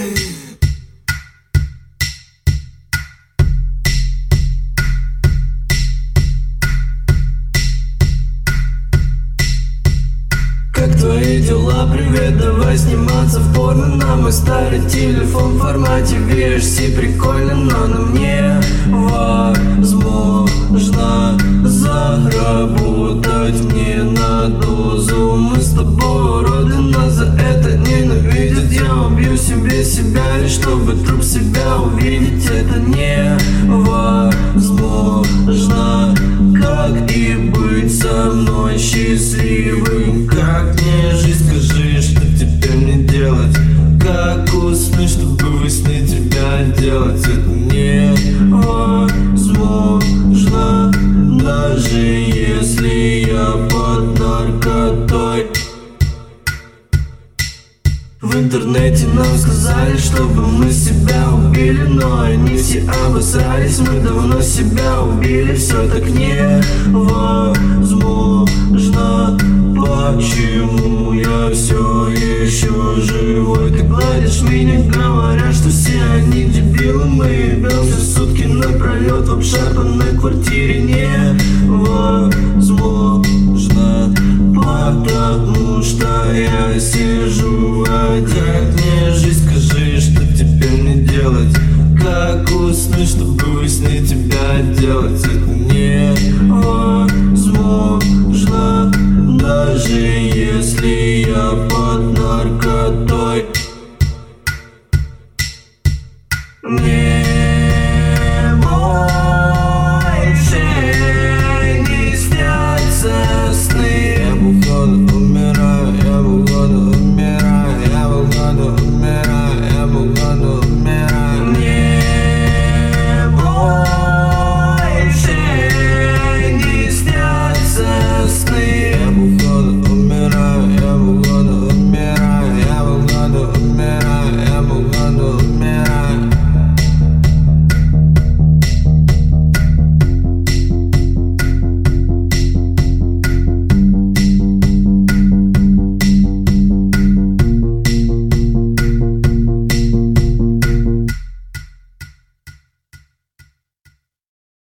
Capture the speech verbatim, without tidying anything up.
Как твои дела? Привет, давай сниматься в порно на мой старый телефон в формате ви эйч си. Прикольно, но на мне возможно заработать мне на дозу. Мы с тобой уроды, нас за это ненавидят. Я убью себе себя, лишь чтобы труп себя увидеть. Это невозможно. Как и быть со мной счастливым? Как мне жить, скажи, что теперь мне делать? Как уснуть, чтобы во сне тебя делать? Это невозможно, даже если я под наркотой. В интернете нам сказали, чтобы мы себя убили, но они все обосрались. Мы давно себя убили, все так невозможно. Почему я все еще живой? Ты гладишь меня, говоря, что все они дебилы. Мы ебемся сутки напролет в обшарпанной квартире. Невозможно, потому что я сижу один. Как мне жить, скажи, что теперь мне делать? Как уснуть, чтобы во сне тебя делать? Это невозможно, даже если я